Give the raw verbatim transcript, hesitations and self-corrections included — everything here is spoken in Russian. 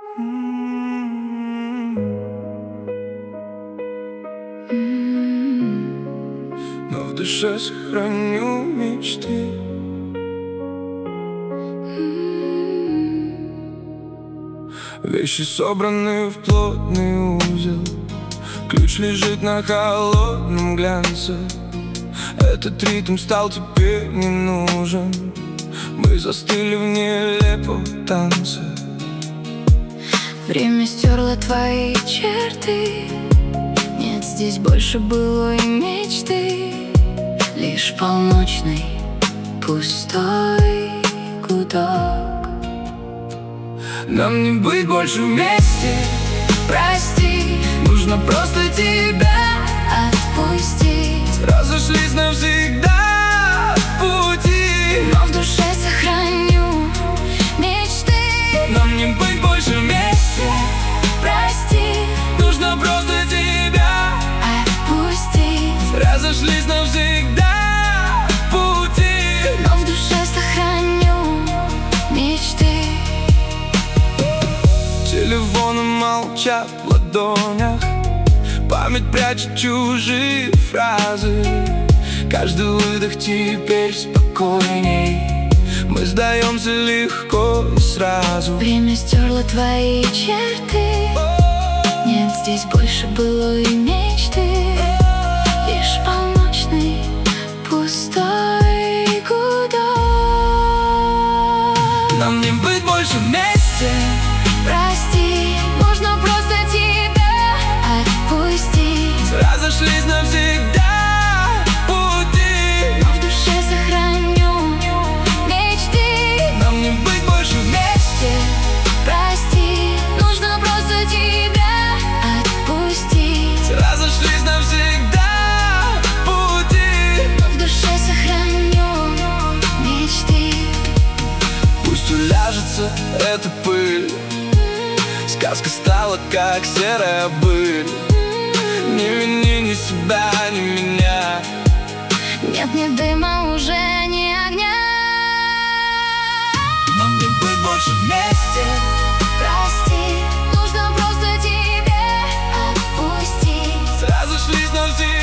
Но в душе сохраню мечты. Вещи собраны в плотный узел, ключ лежит на холодном глянце. Этот ритм стал теперь не нужен. Мы застыли в нелепом танце. Время стерло твои черты. Нет здесь больше былой мечты. Лишь полночный пустой гудок. Нам не быть больше вместе. Прости, нужно просто тебя отпустить. Разошлись навсегда пути, но в душе сохраню мечты. Нам не быть больше вместе. Прости, нужно просто тебя отпустить. Разошлись навсегда пути, но в душе сохраню мечты. Телефоны молчат в ладонях, память прячет чужие фразы. Каждый выдох теперь спокойней. Мы сдаемся легко и сразу. Время стерло твои черты. Нет здесь больше былой мечты. Лишь полночный пустой гудок. Нам не быть больше вместе. Прости, нужно просто тебя отпустить. Разошлись навсегда пути, но в душе сохраню мечты. Нам не быть больше вместе. Прости, нужно просто тебя отпустить. Разошлись навсегда пути, но в душе сохраню мечты. Пусть уляжется эта пыль. Сказка стала как серая быль. Не вини ни себя, ни меня. Нет ни дыма, уже ни огня. Нам не быть больше вместе. Прости, нужно просто тебя отпустить. Разошлись навсегда.